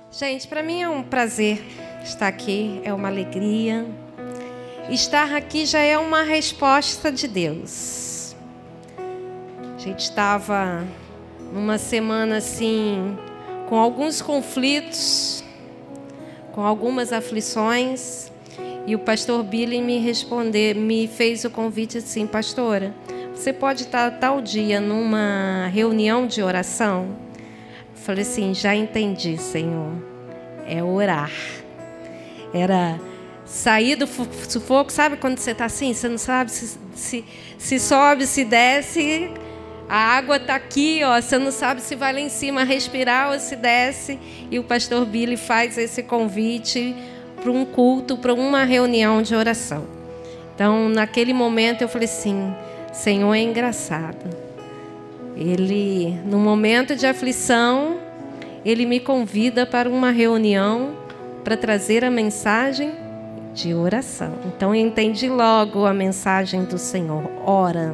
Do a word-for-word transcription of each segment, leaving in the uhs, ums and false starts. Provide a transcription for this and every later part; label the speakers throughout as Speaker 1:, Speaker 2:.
Speaker 1: Gente, para mim é um prazer estar aqui, é uma alegria. Estar aqui já é uma resposta de Deus. A gente estava numa semana assim, com alguns conflitos, com algumas aflições, e o pastor Billy me respondeu, me fez o convite assim: pastora, você pode estar tal dia numa reunião de oração? Eu falei assim: já entendi, Senhor, é orar. Era sair do sufoco, sabe quando você está assim, você não sabe se, se, se sobe, se desce, a água está aqui, ó, você não sabe se vai lá em cima respirar ou se desce, e o pastor Billy faz esse convite para um culto, para uma reunião de oração. Então, naquele momento eu falei assim: Senhor, é engraçado. Ele, no momento de aflição, Ele me convida para uma reunião para trazer a mensagem de oração. Então eu entendi logo a mensagem do Senhor: ora,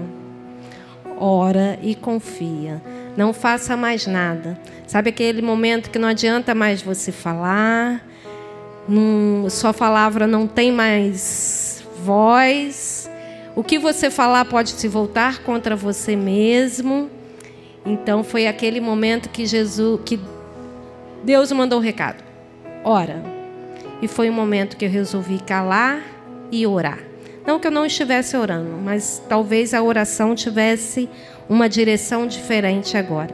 Speaker 1: ora e confia. Não faça mais nada. Sabe aquele momento que não adianta mais você falar, não, sua palavra não tem mais voz, o que você falar pode se voltar contra você mesmo. Então foi aquele momento que Jesus, que Deus mandou o recado: ora. E foi um momento que eu resolvi calar e orar. Não que eu não estivesse orando, mas talvez a oração tivesse uma direção diferente agora.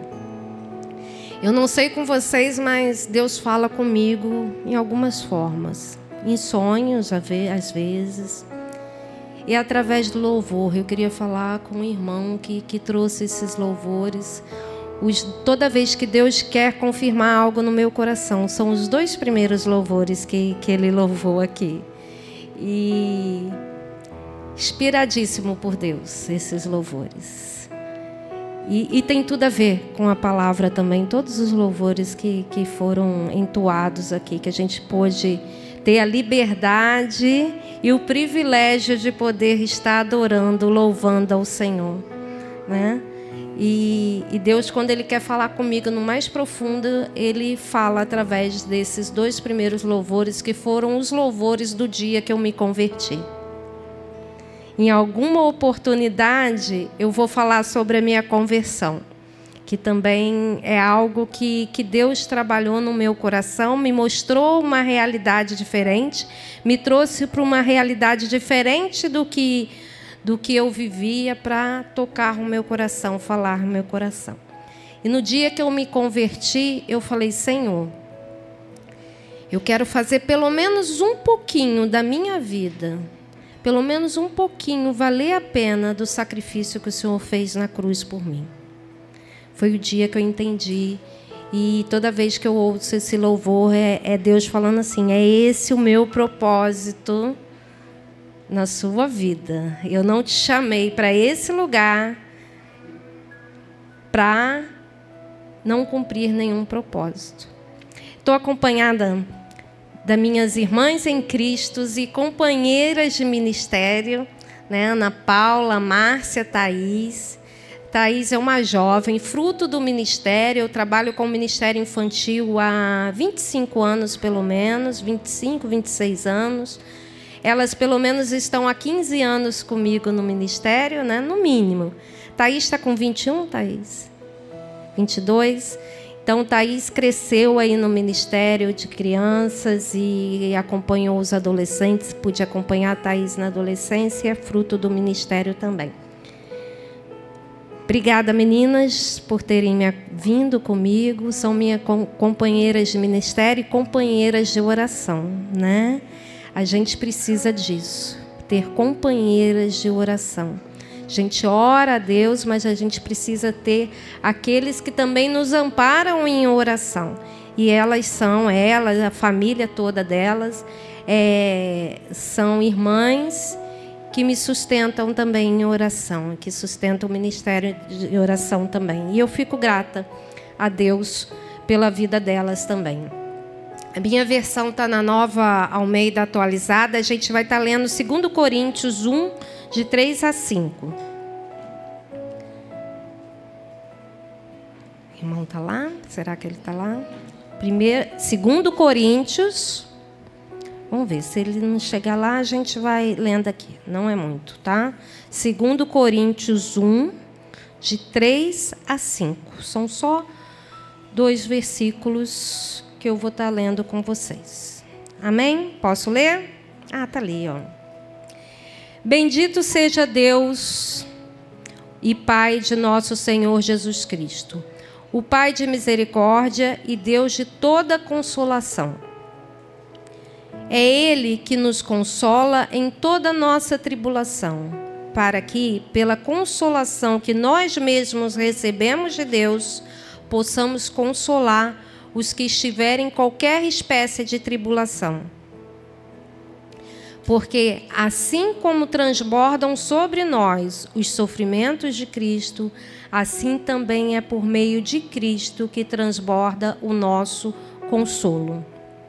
Speaker 1: Eu não sei com vocês, mas Deus fala comigo em algumas formas. Em sonhos, às vezes. E através do louvor. Eu queria falar com um irmão que, que trouxe esses louvores. Os, toda vez que Deus quer confirmar algo no meu coração, são os dois primeiros louvores que, que Ele louvou aqui. E inspiradíssimo por Deus, esses louvores. E, e tem tudo a ver com a palavra também, todos os louvores que, que foram entoados aqui, que a gente pôde ter a liberdade e o privilégio de poder estar adorando, louvando ao Senhor, né? E, e Deus, quando Ele quer falar comigo no mais profundo, Ele fala através desses dois primeiros louvores, que foram os louvores do dia que eu me converti. Em alguma oportunidade, eu vou falar sobre a minha conversão, que também é algo que, que Deus trabalhou no meu coração, me mostrou uma realidade diferente, me trouxe para uma realidade diferente do que... do que eu vivia, para tocar o meu coração, falar no meu coração. E no dia que eu me converti, eu falei: Senhor, eu quero fazer pelo menos um pouquinho da minha vida, pelo menos um pouquinho, valer a pena do sacrifício que o Senhor fez na cruz por mim. Foi o dia que eu entendi. E toda vez que eu ouço esse louvor, é, é Deus falando assim: é esse o meu propósito na sua vida. Eu não te chamei para esse lugar para não cumprir nenhum propósito. Estou acompanhada das minhas irmãs em Cristo e companheiras de ministério, né? Ana Paula, Márcia, Thaís. Thaís é uma jovem, fruto do ministério. Eu trabalho com o ministério infantil há vinte e cinco anos, pelo menos, vinte e cinco, vinte e seis anos. Elas, pelo menos, estão há quinze anos comigo no ministério, né? No mínimo. Thaís está com vinte e um, Thaís? vinte e dois. Então, Thaís cresceu aí no ministério de crianças e acompanhou os adolescentes. Pude acompanhar a Thaís na adolescência, fruto do ministério também. Obrigada, meninas, por terem me vindo comigo. São minhas companheiras de ministério e companheiras de oração, né? A gente precisa disso, ter companheiras de oração. A gente ora a Deus, mas a gente precisa ter aqueles que também nos amparam em oração. E elas são, elas, a família toda delas, é, são irmãs que me sustentam também em oração, que sustentam o ministério de oração também. E eu fico grata a Deus pela vida delas também. A minha versão está na Nova Almeida atualizada. A gente vai estar tá lendo dois Coríntios um, de três a cinco. O irmão está lá? Será que ele está lá? Primeiro, segundo Coríntios. Vamos ver, se ele não chegar lá, a gente vai lendo aqui. Não é muito, tá? Segundo Coríntios um, de três a cinco. São só dois versículos que eu vou estar lendo com vocês. Amém? Posso ler? Ah, tá ali, ó. Bendito seja Deus e Pai de nosso Senhor Jesus Cristo, o Pai de misericórdia e Deus de toda consolação. É Ele que nos consola em toda nossa tribulação, para que, pela consolação que nós mesmos recebemos de Deus, possamos consolar os que estiverem em qualquer espécie de tribulação. Porque, assim como transbordam sobre nós os sofrimentos de Cristo, assim também é por meio de Cristo que transborda o nosso consolo.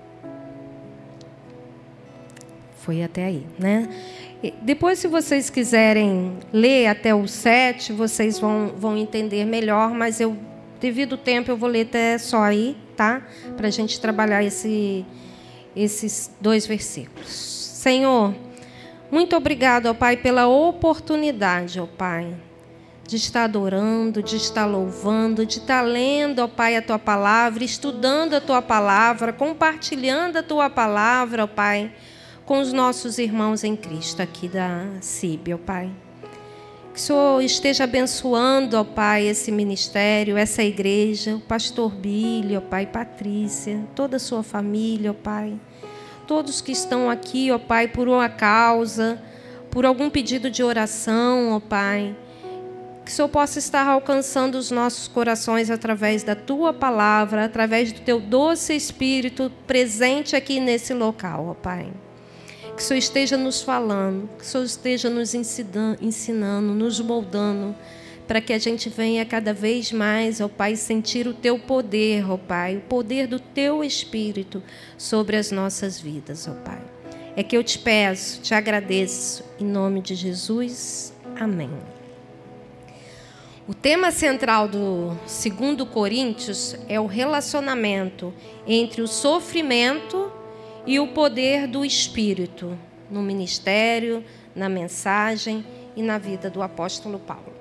Speaker 1: Foi até aí, né? Depois, se vocês quiserem ler até o sete, vocês vão, vão entender melhor, mas eu, devido ao tempo, eu vou ler até só aí, tá? Para a gente trabalhar esse, esses dois versículos. Senhor, muito obrigado, ó Pai, pela oportunidade, ó Pai, de estar adorando, de estar louvando, de estar lendo, ó Pai, a Tua palavra, estudando a Tua palavra, compartilhando a Tua palavra, ó Pai, com os nossos irmãos em Cristo aqui da C I B, ó Pai. Que o Senhor esteja abençoando, ó Pai, esse ministério, essa igreja, o pastor Billy, ó Pai, Patrícia, toda a sua família, ó Pai. Todos que estão aqui, ó Pai, por uma causa, por algum pedido de oração, ó Pai. Que o Senhor possa estar alcançando os nossos corações através da Tua palavra, através do Teu doce Espírito presente aqui nesse local, ó Pai. Que o Senhor esteja nos falando, que o Senhor esteja nos ensinando, nos moldando, para que a gente venha cada vez mais, ó Pai, sentir o Teu poder, ó Pai, o poder do Teu Espírito sobre as nossas vidas, ó Pai. É que eu te peço, te agradeço, em nome de Jesus. Amém. O tema central do segundo Coríntios é o relacionamento entre o sofrimento e o poder do Espírito no ministério, na mensagem e na vida do apóstolo Paulo.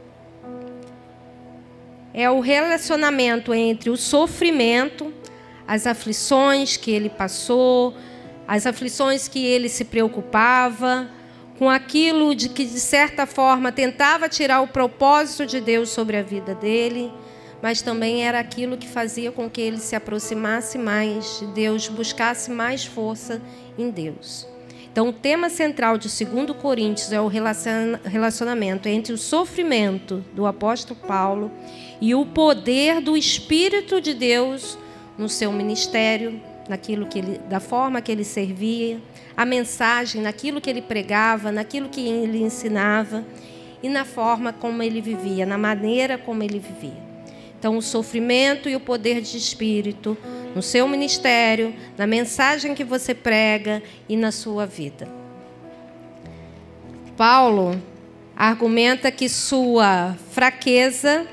Speaker 1: É o relacionamento entre o sofrimento, as aflições que ele passou, as aflições que ele se preocupava, com aquilo de que, de certa forma, tentava tirar o propósito de Deus sobre a vida dele, mas também era aquilo que fazia com que ele se aproximasse mais de Deus, buscasse mais força em Deus. Então, o tema central de segundo Coríntios é o relacionamento entre o sofrimento do apóstolo Paulo e o poder do Espírito de Deus no seu ministério, naquilo que ele, da forma que ele servia, a mensagem, naquilo que ele pregava, naquilo que ele ensinava e na forma como ele vivia, na maneira como ele vivia. Então, o sofrimento e o poder de Espírito no seu ministério, na mensagem que você prega e na sua vida. Paulo argumenta que sua fraqueza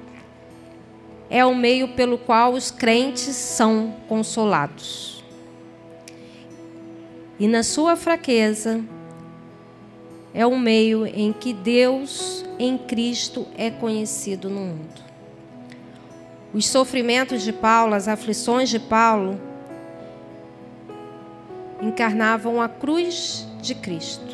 Speaker 1: é o meio pelo qual os crentes são consolados. E na sua fraqueza é o meio em que Deus em Cristo é conhecido no mundo. Os sofrimentos de Paulo, as aflições de Paulo, encarnavam a cruz de Cristo.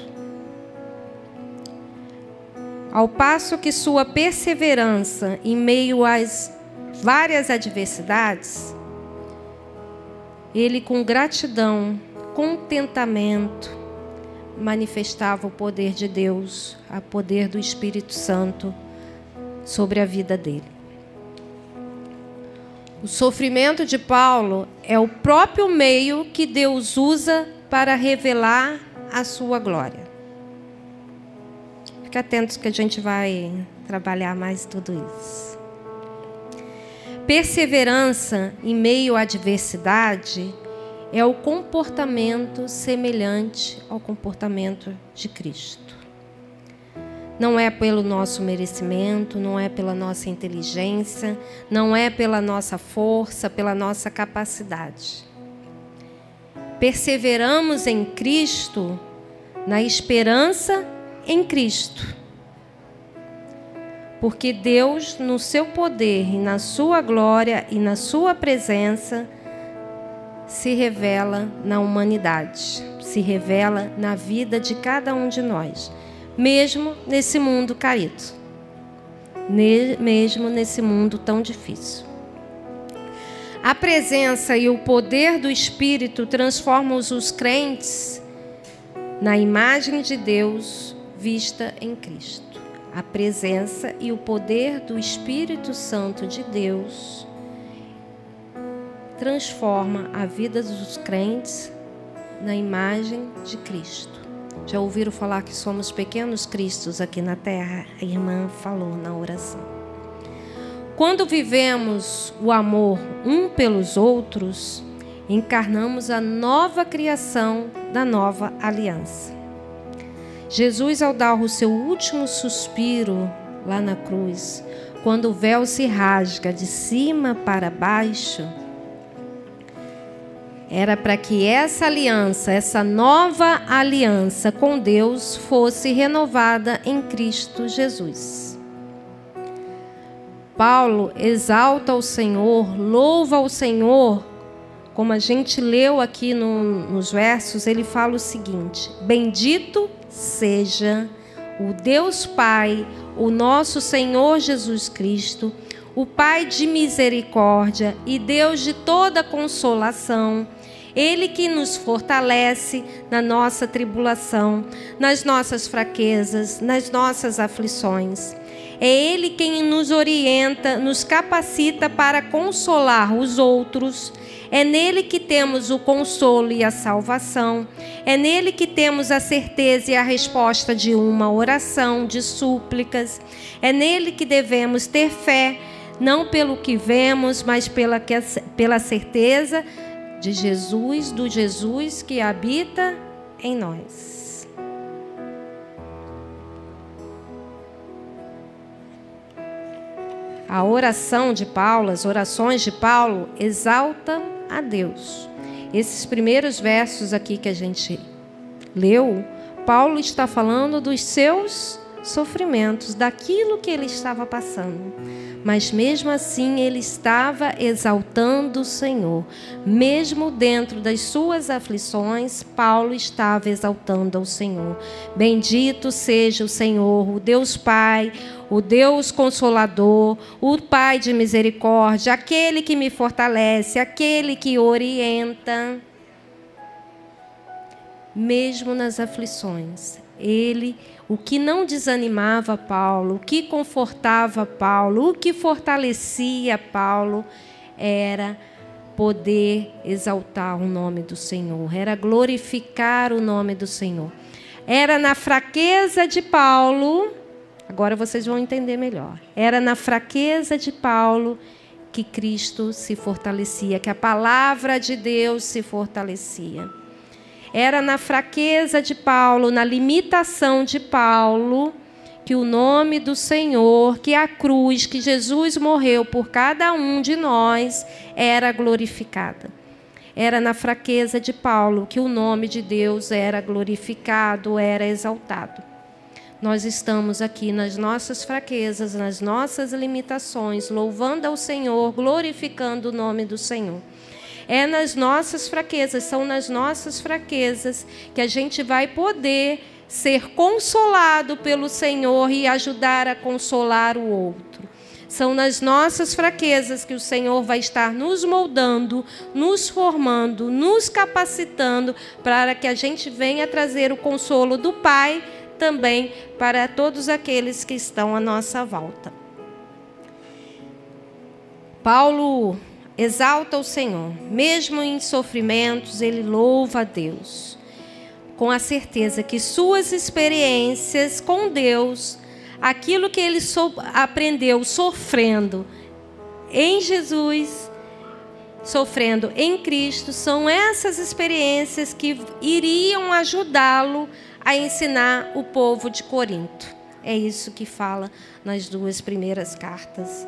Speaker 1: Ao passo que sua perseverança em meio às várias adversidades, ele com gratidão, contentamento, manifestava o poder de Deus, o poder do Espírito Santo sobre a vida dele. O sofrimento de Paulo é o próprio meio que Deus usa para revelar a sua glória. Fique atentos que a gente vai trabalhar mais tudo isso. Perseverança em meio à adversidade é o comportamento semelhante ao comportamento de Cristo. Não é pelo nosso merecimento, não é pela nossa inteligência, não é pela nossa força, pela nossa capacidade. Perseveramos em Cristo, na esperança em Cristo. Porque Deus, no seu poder e na sua glória e na sua presença, se revela na humanidade, se revela na vida de cada um de nós, mesmo nesse mundo caído, mesmo nesse mundo tão difícil. A presença e o poder do Espírito transformam os crentes na imagem de Deus vista em Cristo. A presença e o poder do Espírito Santo de Deus transforma a vida dos crentes na imagem de Cristo. Já ouviram falar que somos pequenos cristos aqui na terra? A irmã falou na oração. Quando vivemos o amor um pelos outros, encarnamos a nova criação da nova aliança. Jesus, ao dar o seu último suspiro lá na cruz, quando o véu se rasga de cima para baixo, era para que essa aliança, essa nova aliança com Deus fosse renovada em Cristo Jesus. Paulo exalta o Senhor, louva o Senhor, como a gente leu aqui no, nos versos, ele fala o seguinte: bendito seja o Deus Pai, o nosso Senhor Jesus Cristo, o Pai de misericórdia e Deus de toda consolação, Ele que nos fortalece na nossa tribulação, nas nossas fraquezas, nas nossas aflições. É Ele quem nos orienta, nos capacita para consolar os outros. É nele que temos o consolo e a salvação. É nele que temos a certeza e a resposta de uma oração, de súplicas. É nele que devemos ter fé, não pelo que vemos, mas pela, pela certeza de Jesus, do Jesus que habita em nós. A oração de Paulo, as orações de Paulo exaltam a Deus. Esses primeiros versos aqui que a gente leu, Paulo está falando dos seus sofrimentos, daquilo que ele estava passando. Mas mesmo assim ele estava exaltando o Senhor. Mesmo dentro das suas aflições, Paulo estava exaltando ao Senhor. Bendito seja o Senhor, o Deus Pai, o Deus Consolador, o Pai de misericórdia, aquele que me fortalece, aquele que orienta. Mesmo nas aflições, ele, o que não desanimava Paulo, o que confortava Paulo, o que fortalecia Paulo, era poder exaltar o nome do Senhor, era glorificar o nome do Senhor. Era na fraqueza de Paulo, agora vocês vão entender melhor, era na fraqueza de Paulo que Cristo se fortalecia, que a palavra de Deus se fortalecia. Era na fraqueza de Paulo, na limitação de Paulo, que o nome do Senhor, que a cruz, que Jesus morreu por cada um de nós, era glorificada. Era na fraqueza de Paulo que o nome de Deus era glorificado, era exaltado. Nós estamos aqui nas nossas fraquezas, nas nossas limitações, louvando ao Senhor, glorificando o nome do Senhor. É nas nossas fraquezas, são nas nossas fraquezas que a gente vai poder ser consolado pelo Senhor e ajudar a consolar o outro. São nas nossas fraquezas que o Senhor vai estar nos moldando, nos formando, nos capacitando para que a gente venha trazer o consolo do Pai também para todos aqueles que estão à nossa volta. Paulo exalta o Senhor, mesmo em sofrimentos, ele louva a Deus, com a certeza que suas experiências com Deus, aquilo que ele so- aprendeu sofrendo em Jesus, sofrendo em Cristo, são essas experiências que iriam ajudá-lo a ensinar o povo de Corinto. É isso que fala nas duas primeiras cartas.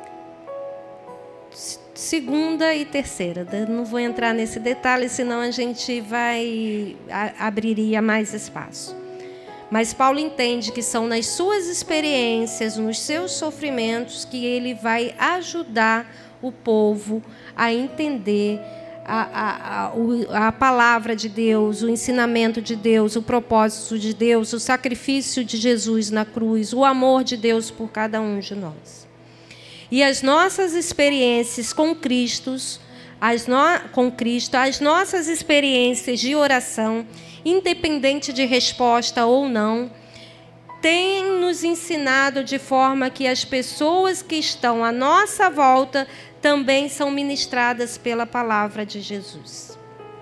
Speaker 1: Segunda e terceira. Não vou entrar nesse detalhe, senão a gente vai abriria mais espaço. Mas Paulo entende que são nas suas experiências, nos seus sofrimentos, que ele vai ajudar o povo a entender a, a, a, a palavra de Deus, o ensinamento de Deus, o propósito de Deus, o sacrifício de Jesus na cruz, o amor de Deus por cada um de nós. E as nossas experiências com Cristo, as no, com Cristo, as nossas experiências de oração, independente de resposta ou não, têm nos ensinado de forma que as pessoas que estão à nossa volta também são ministradas pela palavra de Jesus.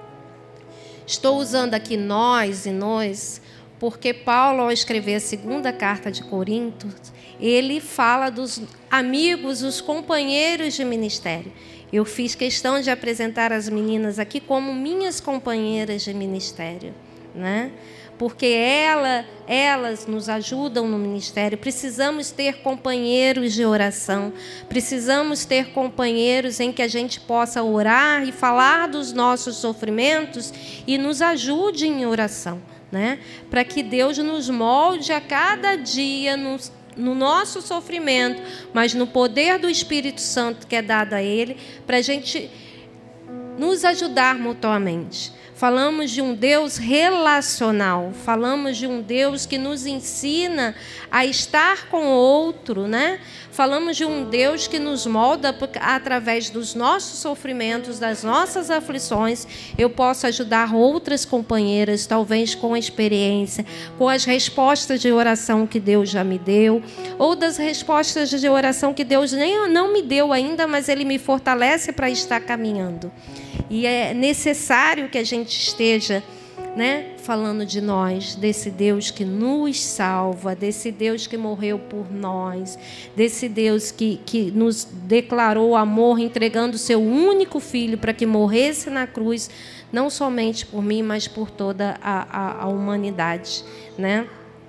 Speaker 1: Estou usando aqui nós e nós, porque Paulo, ao escrever a segunda carta de Coríntios, ele fala dos amigos, os companheiros de ministério. Eu fiz questão de apresentar as meninas aqui como minhas companheiras de ministério, né? Porque ela, elas nos ajudam no ministério. Precisamos ter companheiros de oração, precisamos ter companheiros em que a gente possa orar e falar dos nossos sofrimentos e nos ajude em oração, né? Para que Deus nos molde a cada dia nos no nosso sofrimento, mas no poder do Espírito Santo que é dado a Ele, para a gente nos ajudar mutuamente. Falamos de um Deus relacional, falamos de um Deus que nos ensina a estar com o outro, né? Falamos de um Deus que nos molda através dos nossos sofrimentos, das nossas aflições. Eu posso ajudar outras companheiras, talvez com a experiência, com as respostas de oração que Deus já me deu, ou das respostas de oração que Deus nem não me deu ainda, mas Ele me fortalece para estar caminhando. E é necessário que a gente esteja, né, falando de nós, desse Deus que nos salva, desse Deus que morreu por nós, desse Deus que, que nos declarou amor, entregando o seu único filho para que morresse na cruz, não somente por mim, mas por toda a, a, a humanidade, né?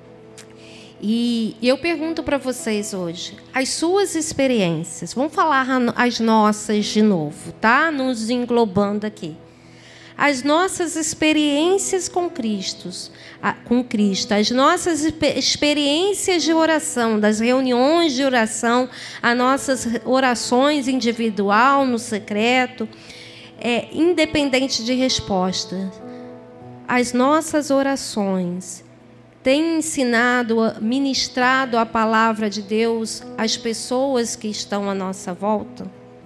Speaker 1: E eu pergunto para vocês hoje, as suas experiências, vamos falar as nossas de novo, tá? Nos englobando aqui. As nossas experiências com Cristo, com Cristo, as nossas experiências de oração, das reuniões de oração, as nossas orações individual, no secreto, é, independente de resposta, as nossas orações têm ensinado, ministrado a palavra de Deus às pessoas que estão à nossa volta?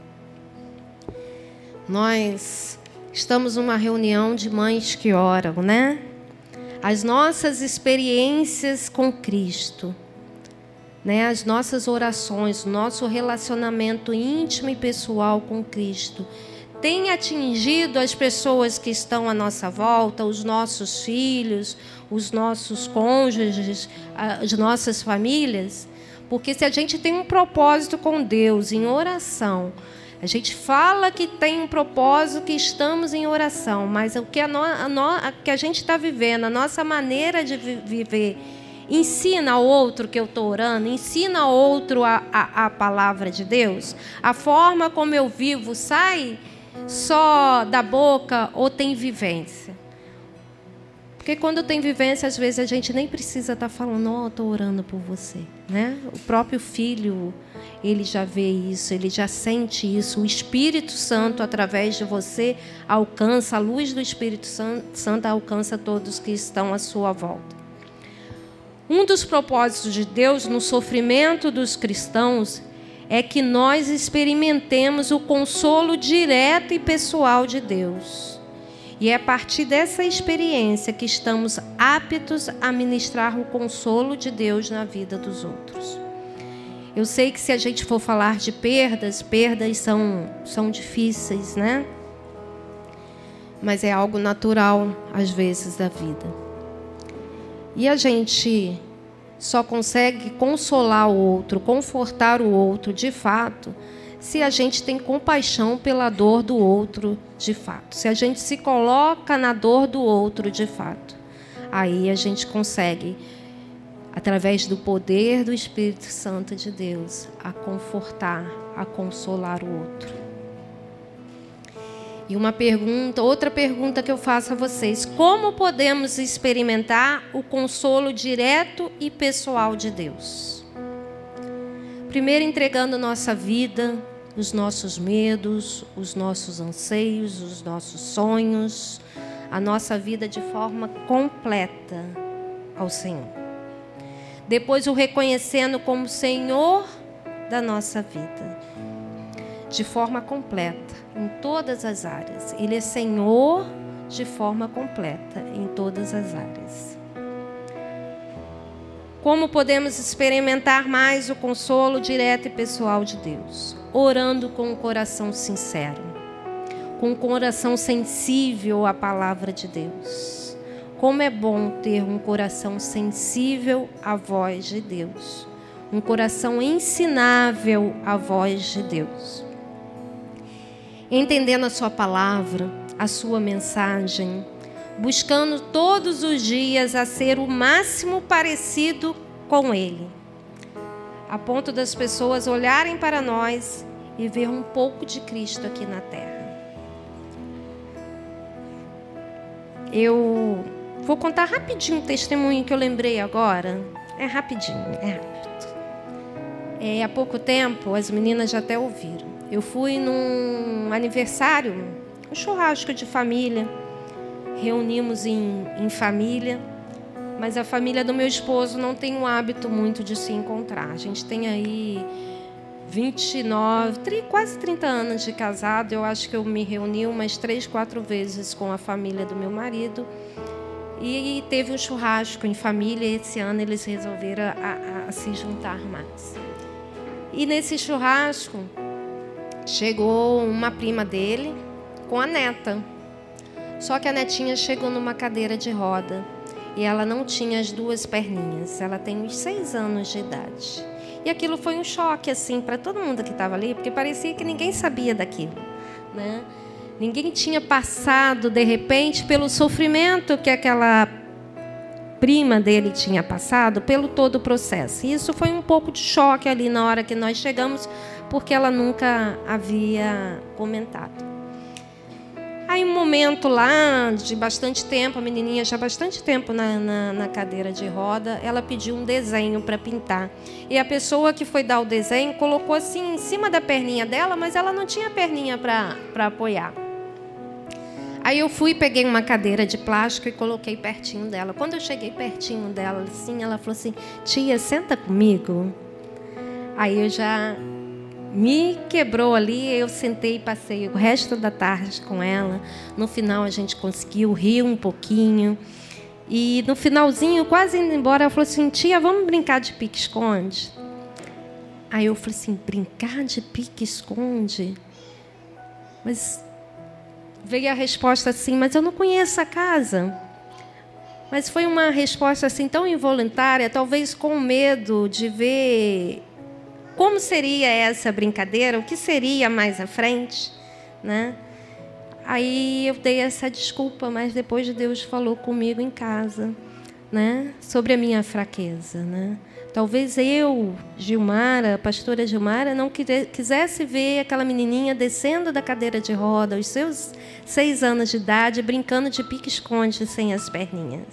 Speaker 1: Nós estamos numa reunião de mães que oram, né? As nossas experiências com Cristo, né? As nossas orações, o nosso relacionamento íntimo e pessoal com Cristo tem atingido as pessoas que estão à nossa volta, os nossos filhos, os nossos cônjuges, as nossas famílias? Porque se a gente tem um propósito com Deus em oração, a gente fala que tem um propósito, que estamos em oração, mas o que a, no, a, no, a, que a gente está vivendo, a nossa maneira de vi, viver, ensina ao outro que eu estou orando, ensina ao outro a, a, a palavra de Deus, a forma como eu vivo sai só da boca ou tem vivência? Porque quando tem vivência, às vezes a gente nem precisa estar falando, ó, oh, estou orando por você, né? O próprio filho, ele já vê isso, ele já sente isso. O Espírito Santo, através de você, alcança, a luz do Espírito Santo alcança todos que estão à sua volta. Um dos propósitos de Deus no sofrimento dos cristãos é que nós experimentemos o consolo direto e pessoal de Deus. E é a partir dessa experiência que estamos aptos a ministrar o consolo de Deus na vida dos outros. Eu sei que se a gente for falar de perdas, perdas são, são difíceis, né? Mas é algo natural, às vezes, da vida. E a gente só consegue consolar o outro, confortar o outro, de fato, se a gente tem compaixão pela dor do outro, de fato. Se a gente se coloca na dor do outro, de fato. Aí a gente consegue através do poder do Espírito Santo de Deus, a confortar, a consolar o outro. E uma pergunta, outra pergunta que eu faço a vocês: como podemos experimentar o consolo direto e pessoal de Deus? Primeiro, entregando nossa vida, os nossos medos, os nossos anseios, os nossos sonhos, a nossa vida de forma completa ao Senhor. Depois, o reconhecendo como Senhor da nossa vida, de forma completa, em todas as áreas. Ele é Senhor de forma completa, em todas as áreas. Como podemos experimentar mais o consolo direto e pessoal de Deus? Orando com um coração sincero, com um coração sensível à palavra de Deus. Como é bom ter um coração sensível à voz de Deus, um coração ensinável à voz de Deus. Entendendo a sua palavra, a sua mensagem, buscando todos os dias a ser o máximo parecido com Ele, a ponto das pessoas olharem para nós e ver um pouco de Cristo aqui na terra. Eu vou contar rapidinho um testemunho que eu lembrei agora. É rapidinho, é rápido. É, há pouco tempo, as meninas já até ouviram. Eu fui num aniversário, um churrasco de família. Reunimos em, em família, mas a família do meu esposo não tem o hábito muito de se encontrar. A gente tem aí vinte e nove, quase trinta anos de casado. Eu acho que eu me reuni umas três, quatro vezes com a família do meu marido. E teve um churrasco em família. E esse ano eles resolveram a, a, a se juntar mais. E nesse churrasco chegou uma prima dele com a neta. Só que a netinha chegou numa cadeira de roda e ela não tinha as duas perninhas. Ela tem uns seis anos de idade. E aquilo foi um choque assim para todo mundo que estava ali, porque parecia que ninguém sabia daquilo, né? Ninguém tinha passado de repente pelo sofrimento que aquela prima dele tinha passado, pelo todo o processo. E isso foi um pouco de choque ali na hora que nós chegamos, porque ela nunca havia comentado. Aí um momento lá, de bastante tempo, a menininha já há bastante tempo na, na, na cadeira de roda, ela pediu um desenho para pintar. E a pessoa que foi dar o desenho colocou assim em cima da perninha dela, mas ela não tinha perninha para para apoiar. Aí eu fui, peguei uma cadeira de plástico e coloquei pertinho dela. Quando eu cheguei pertinho dela, assim, ela falou assim: tia, senta comigo. Aí eu já... me quebrou ali, eu sentei e passei o resto da tarde com ela. No final a gente conseguiu rir um pouquinho. E no finalzinho, quase indo embora, ela falou assim: tia, vamos brincar de pique-esconde? Aí eu falei assim: brincar de pique-esconde? Mas veio a resposta assim: mas eu não conheço a casa. Mas foi uma resposta assim tão involuntária, talvez com medo de ver... como seria essa brincadeira? O que seria mais à frente, né? Aí eu dei essa desculpa, mas depois Deus falou comigo em casa, né? Sobre a minha fraqueza, né? Talvez eu, Gilmara, a pastora Gilmara, não quisesse ver aquela menininha descendo da cadeira de roda, aos seus seis anos de idade, brincando de pique-esconde sem as perninhas.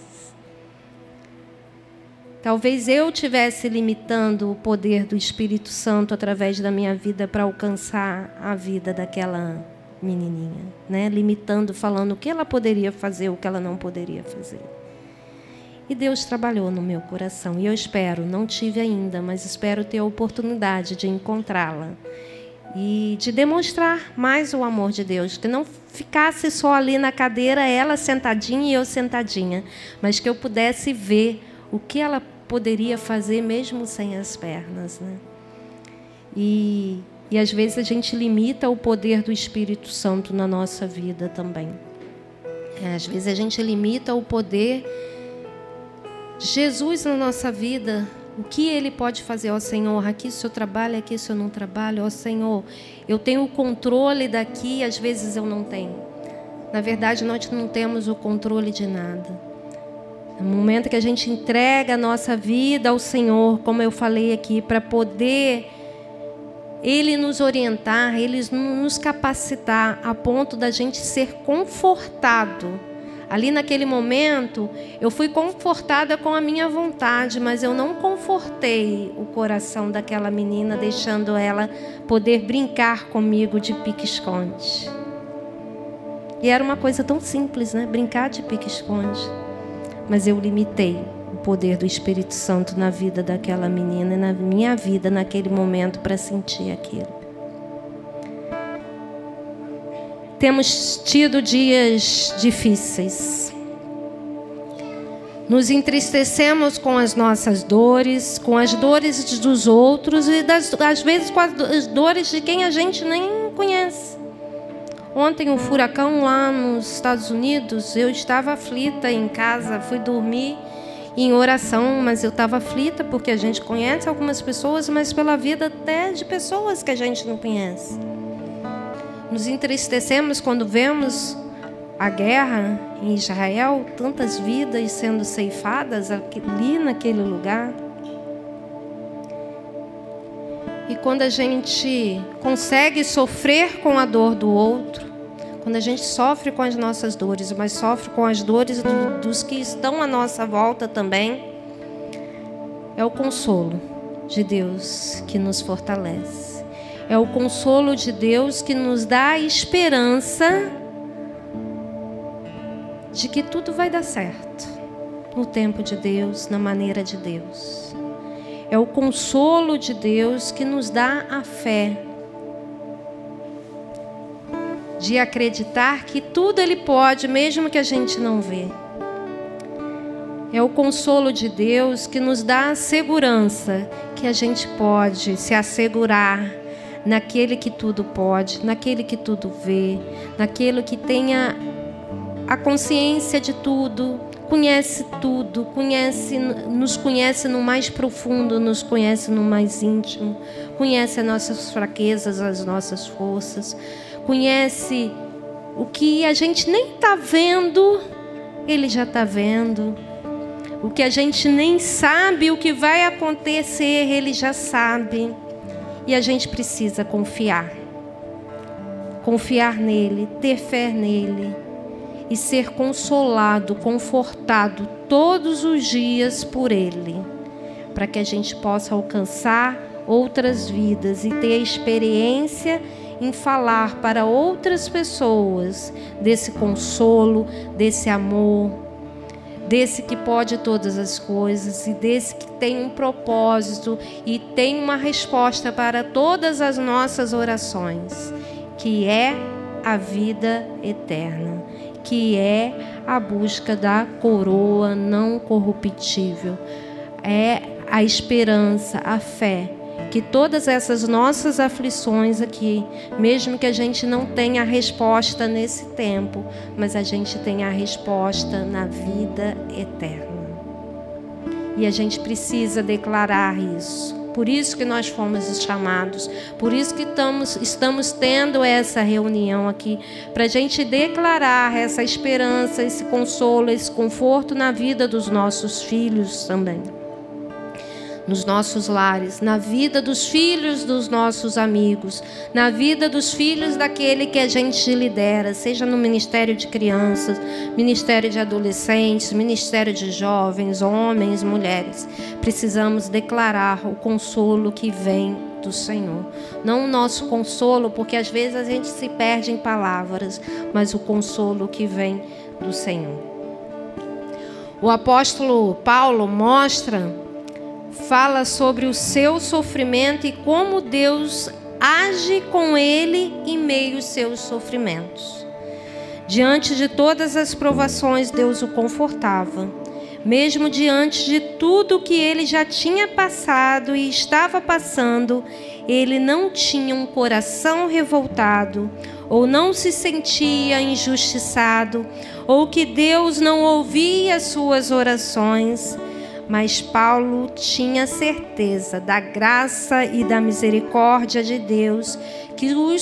Speaker 1: Talvez eu estivesse limitando o poder do Espírito Santo através da minha vida para alcançar a vida daquela menininha, né? Limitando, falando o que ela poderia fazer, o que ela não poderia fazer. E Deus trabalhou no meu coração. E eu espero, não tive ainda, mas espero ter a oportunidade de encontrá-la e de demonstrar mais o amor de Deus, que não ficasse só ali na cadeira, ela sentadinha e eu sentadinha, mas que eu pudesse ver o que ela poderia fazer mesmo sem as pernas, né? E, e às vezes a gente limita o poder do Espírito Santo na nossa vida também. É, às vezes a gente limita o poder de Jesus na nossa vida. O que Ele pode fazer? Ó Senhor, aqui se eu trabalho, aqui se eu não trabalho. Ó Senhor, eu tenho o controle daqui, às vezes eu não tenho. Na verdade, nós não temos o controle de nada. No momento que a gente entrega a nossa vida ao Senhor, como eu falei aqui, para poder Ele nos orientar, Ele nos capacitar a ponto da gente ser confortado. Ali naquele momento, eu fui confortada com a minha vontade, mas eu não confortei o coração daquela menina, deixando ela poder brincar comigo de pique-esconde. E era uma coisa tão simples, né? Brincar de pique-esconde. Mas eu limitei o poder do Espírito Santo na vida daquela menina e na minha vida naquele momento para sentir aquilo. Temos tido dias difíceis. Nos entristecemos com as nossas dores, com as dores dos outros e das, às vezes com as dores de quem a gente nem conhece. Ontem um furacão lá nos Estados Unidos, eu estava aflita em casa, fui dormir em oração, mas eu estava aflita porque a gente conhece algumas pessoas, mas pela vida até de pessoas que a gente não conhece. Nos entristecemos quando vemos a guerra em Israel, tantas vidas sendo ceifadas ali naquele lugar. E quando a gente consegue sofrer com a dor do outro, quando a gente sofre com as nossas dores, mas sofre com as dores do, dos que estão à nossa volta também, é o consolo de Deus que nos fortalece. É o consolo de Deus que nos dá a esperança de que tudo vai dar certo no tempo de Deus, na maneira de Deus. É o consolo de Deus que nos dá a fé de acreditar que tudo Ele pode, mesmo que a gente não vê. É o consolo de Deus que nos dá a segurança que a gente pode se assegurar naquele que tudo pode, naquele que tudo vê, naquele que tenha a consciência de tudo, conhece tudo, conhece, nos conhece no mais profundo, nos conhece no mais íntimo, conhece as nossas fraquezas, as nossas forças, conhece o que a gente nem está vendo, Ele já está vendo. O que a gente nem sabe o que vai acontecer, Ele já sabe. E a gente precisa confiar. Confiar nele, ter fé nele. E ser consolado, confortado todos os dias por Ele. Para que a gente possa alcançar outras vidas e ter a experiência em falar para outras pessoas desse consolo, desse amor, desse que pode todas as coisas e desse que tem um propósito e tem uma resposta para todas as nossas orações, que é a vida eterna, que é a busca da coroa não corruptível, é a esperança, a fé, que todas essas nossas aflições aqui, mesmo que a gente não tenha a resposta nesse tempo, mas a gente tem a resposta na vida eterna. E a gente precisa declarar isso. Por isso que nós fomos chamados, por isso que estamos, estamos tendo essa reunião aqui, para a gente declarar essa esperança, esse consolo, esse conforto na vida dos nossos filhos também. Nos nossos lares, na vida dos filhos dos nossos amigos, na vida dos filhos daquele que a gente lidera, seja no Ministério de Crianças, Ministério de Adolescentes, Ministério de Jovens, homens, mulheres. Precisamos declarar o consolo que vem do Senhor. Não o nosso consolo, porque às vezes a gente se perde em palavras, mas o consolo que vem do Senhor. O apóstolo Paulo mostra... fala sobre o seu sofrimento e como Deus age com ele em meio aos seus sofrimentos. Diante de todas as provações, Deus o confortava. Mesmo diante de tudo que ele já tinha passado e estava passando, ele não tinha um coração revoltado, ou não se sentia injustiçado, ou que Deus não ouvia suas orações. Mas Paulo tinha certeza da graça e da misericórdia de Deus que os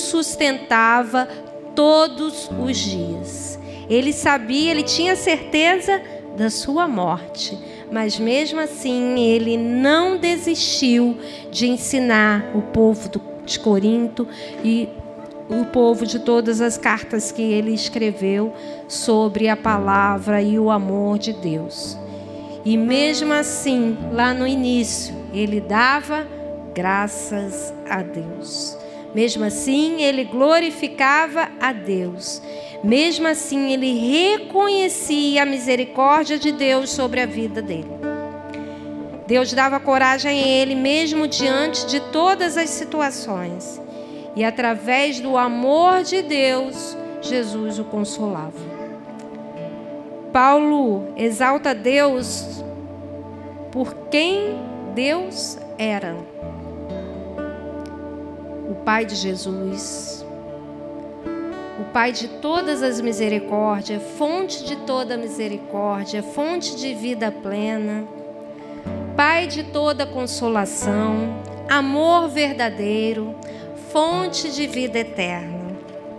Speaker 1: sustentava todos os dias. Ele sabia, ele tinha certeza da sua morte. Mas mesmo assim, ele não desistiu de ensinar o povo de Corinto e o povo de todas as cartas que ele escreveu sobre a palavra e o amor de Deus. E mesmo assim, lá no início, ele dava graças a Deus. Mesmo assim, ele glorificava a Deus. Mesmo assim, ele reconhecia a misericórdia de Deus sobre a vida dele. Deus dava coragem a ele, mesmo diante de todas as situações. E através do amor de Deus, Jesus o consolava. Paulo exalta Deus por quem Deus era. O Pai de Jesus, o Pai de todas as misericórdias, fonte de toda misericórdia, fonte de vida plena, Pai de toda consolação, amor verdadeiro, fonte de vida eterna.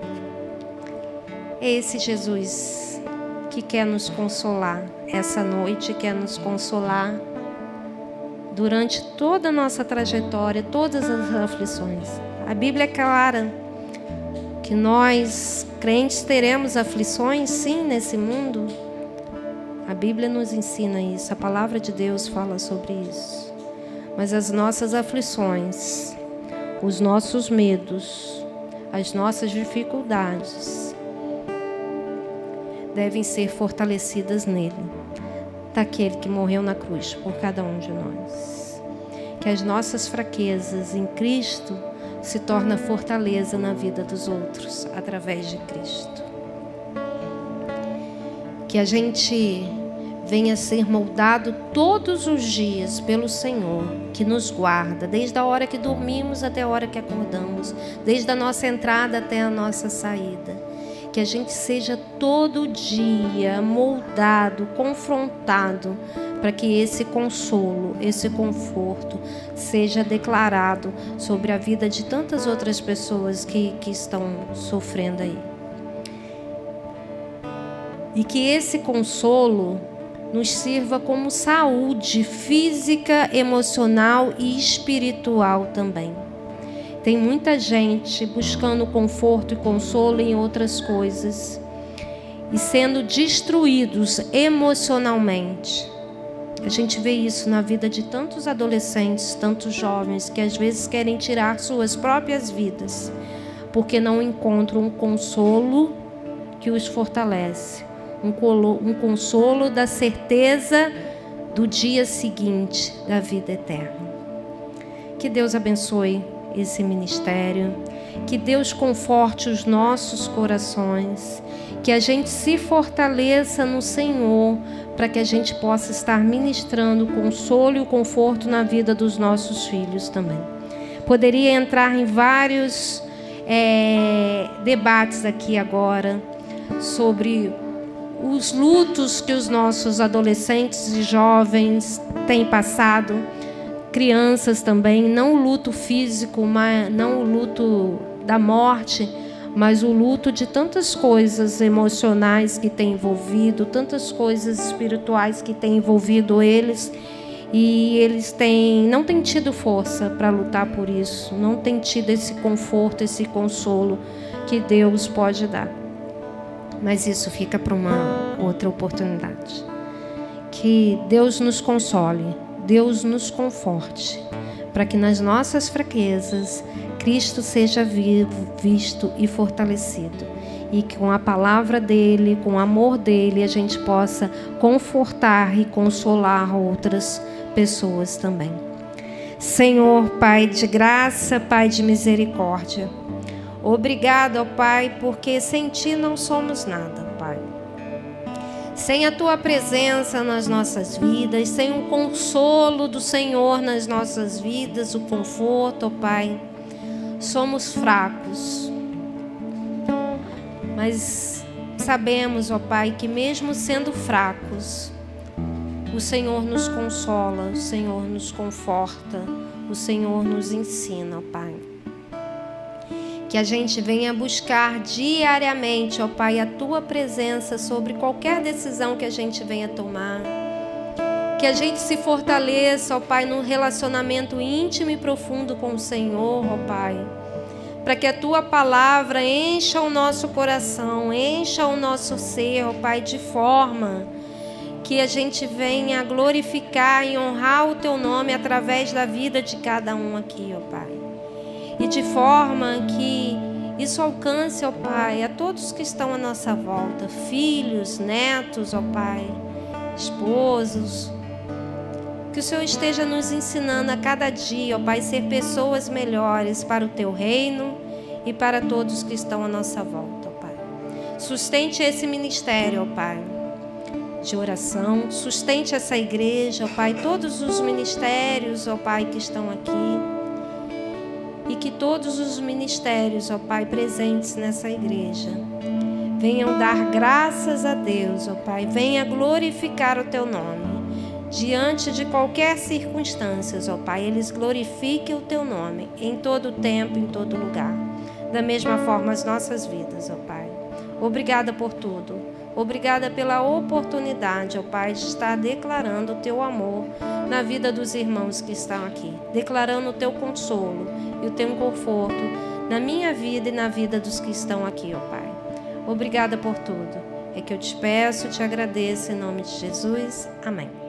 Speaker 1: É esse Jesus que quer nos consolar essa noite, quer nos consolar durante toda a nossa trajetória, todas as aflições. A Bíblia é clara que nós, crentes, teremos aflições, sim, nesse mundo. A Bíblia nos ensina isso, a palavra de Deus fala sobre isso. Mas as nossas aflições, os nossos medos, as nossas dificuldades devem ser fortalecidas nele, daquele que morreu na cruz por cada um de nós. Que as nossas fraquezas em Cristo se tornem fortaleza na vida dos outros, através de Cristo. Que a gente venha a ser moldado todos os dias pelo Senhor, que nos guarda, desde a hora que dormimos até a hora que acordamos, desde a nossa entrada até a nossa saída. Que a gente seja todo dia moldado, confrontado, para que esse consolo, esse conforto seja declarado sobre a vida de tantas outras pessoas que, que estão sofrendo aí. E que esse consolo nos sirva como saúde física, emocional e espiritual também. Tem muita gente buscando conforto e consolo em outras coisas e sendo destruídos emocionalmente. A gente vê isso na vida de tantos adolescentes, tantos jovens que às vezes querem tirar suas próprias vidas porque não encontram um consolo que os fortalece, um, colo, um consolo da certeza do dia seguinte, da vida eterna. Que Deus abençoe esse ministério, que Deus conforte os nossos corações, que a gente se fortaleça no Senhor, para que a gente possa estar ministrando o consolo e o conforto na vida dos nossos filhos também. Poderia entrar em vários é, debates aqui agora sobre os lutos que os nossos adolescentes e jovens têm passado, crianças também, não o luto físico, mas não o luto da morte, mas o luto de tantas coisas emocionais que tem envolvido, tantas coisas espirituais que tem envolvido eles, e eles têm, não têm tido força para lutar por isso, não têm tido esse conforto, esse consolo que Deus pode dar. Mas isso fica para uma outra oportunidade. Que Deus nos console, Deus nos conforte, para que nas nossas fraquezas Cristo seja visto e fortalecido. E que com a palavra dEle, com o amor dEle, a gente possa confortar e consolar outras pessoas também. Senhor, Pai de graça, Pai de misericórdia, obrigado, ó Pai, porque sem Ti não somos nada, Pai. Sem a Tua presença nas nossas vidas, sem o consolo do Senhor nas nossas vidas, o conforto, ó Pai, somos fracos. Mas sabemos, ó Pai, que mesmo sendo fracos, o Senhor nos consola, o Senhor nos conforta, o Senhor nos ensina, ó Pai. Que a gente venha buscar diariamente, ó Pai, a Tua presença sobre qualquer decisão que a gente venha tomar. Que a gente se fortaleça, ó Pai, num relacionamento íntimo e profundo com o Senhor, ó Pai. Para que a Tua palavra encha o nosso coração, encha o nosso ser, ó Pai, de forma que a gente venha glorificar e honrar o Teu nome através da vida de cada um aqui, ó Pai. E de forma que isso alcance, ó Pai, a todos que estão à nossa volta, filhos, netos, ó Pai, esposos. Que o Senhor esteja nos ensinando a cada dia, ó Pai, ser pessoas melhores para o Teu reino e para todos que estão à nossa volta, ó Pai. Sustente esse ministério, ó Pai, de oração. Sustente essa igreja, ó Pai, todos os ministérios, ó Pai, que estão aqui. E que todos os ministérios, ó Pai, presentes nessa igreja, venham dar graças a Deus, ó Pai. Venha glorificar o Teu nome. Diante de qualquer circunstância, ó Pai, eles glorifiquem o Teu nome em todo tempo, em todo lugar. Da mesma forma as nossas vidas, ó Pai. Obrigada por tudo. Obrigada pela oportunidade, ó Pai, de estar declarando o Teu amor na vida dos irmãos que estão aqui. Declarando o Teu consolo e o Teu conforto na minha vida e na vida dos que estão aqui, ó Pai. Obrigada por tudo. É que eu te peço, te agradeço em nome de Jesus. Amém.